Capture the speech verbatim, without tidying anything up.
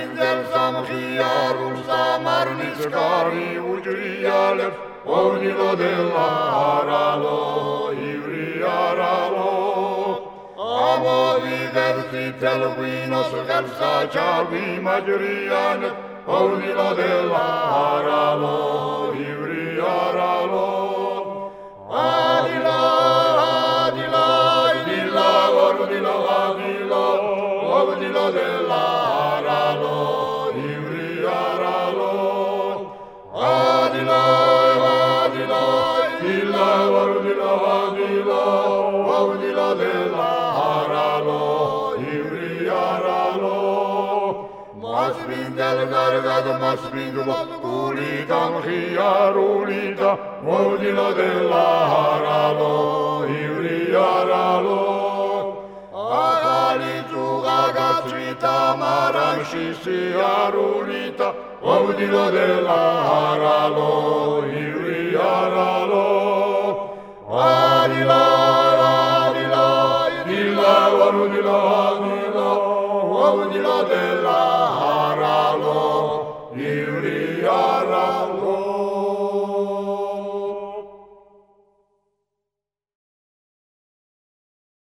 Sfintele Samchiarul Samarniț cari ujriale, Ovnilo de la Aralo, Ivriaralo. Amo divertitel vinos versa ciavi magriane, Ovnilo de la Aralo, Ivriaralo. Adilo, adilo, adilo, ordilo, adilo, Ovnilo de la Aralo, Ivriaralo. Adilo, adilo, adilo, ordilo, adilo, Ovnilo de la Aralo, Ivriaralo. Mas vindel gargad, mas vindul culita, Mchiarulita, Ovnilo de la Aralo, Ivriaralo. Agalitu agatrita, maram și siarulita, Ovnilo de la Aralo, Ivriaralo. Adilo, adilo, adilo, ordilo, adilo, Ovnilo de la Aralo, Ivriaralo.